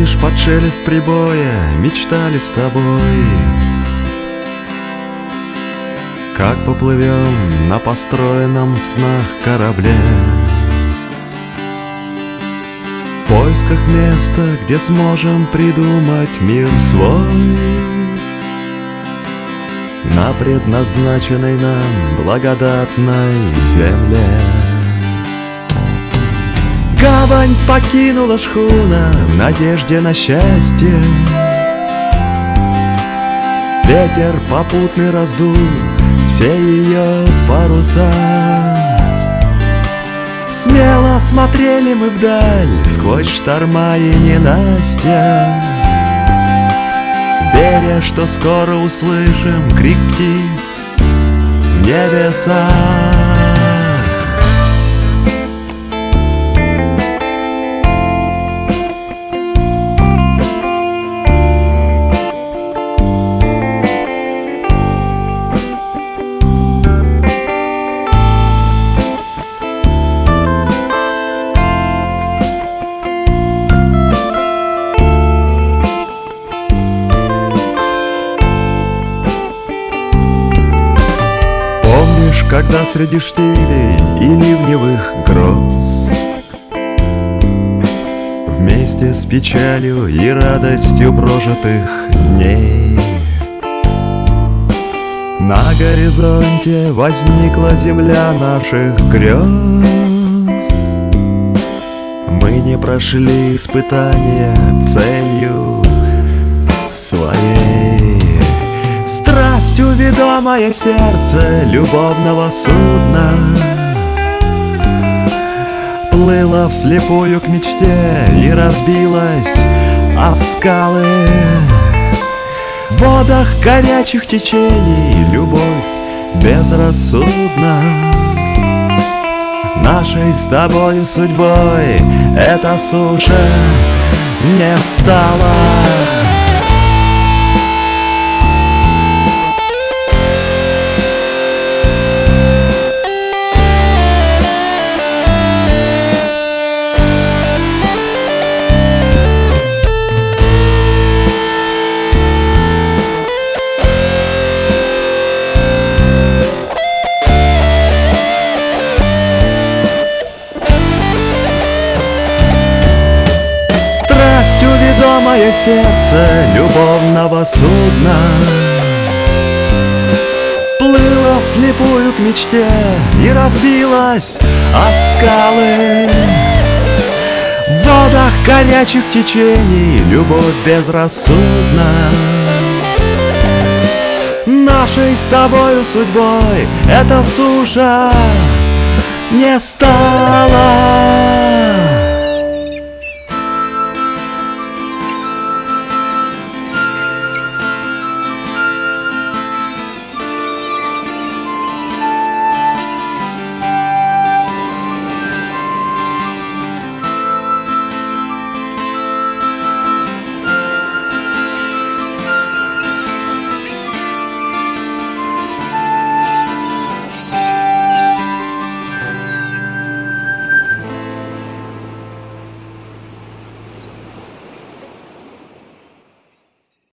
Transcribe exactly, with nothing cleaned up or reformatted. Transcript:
Помнишь, под шелест прибоя мечтали с тобой, как поплывем на построенном в снах корабле, в поисках места, где сможем придумать мир свой на предназначенной нам благодатной земле. Гавань покинула шхуна в надежде на счастье, ветер попутный раздул все ее паруса. Смело смотрели мы вдаль сквозь шторма и ненастья, веря, что скоро услышим крик птиц в небесах. Когда среди штилей и ливневых гроз вместе с печалью и радостью прожитых дней на горизонте возникла земля наших грез, мы не прошли испытания целью своей. Страстью ведомое сердце любовного судна плыло вслепую к мечте и разбилось о скалы. В водах горячих течений любовь безрассудна. Нашей с тобою судьбой эта суша не стала. Ведомое сердце любовного судна плыло вслепую к мечте и разбилось о скалы. В водах горячих течений любовь безрассудна. Нашей с тобою судьбой эта суша не стала.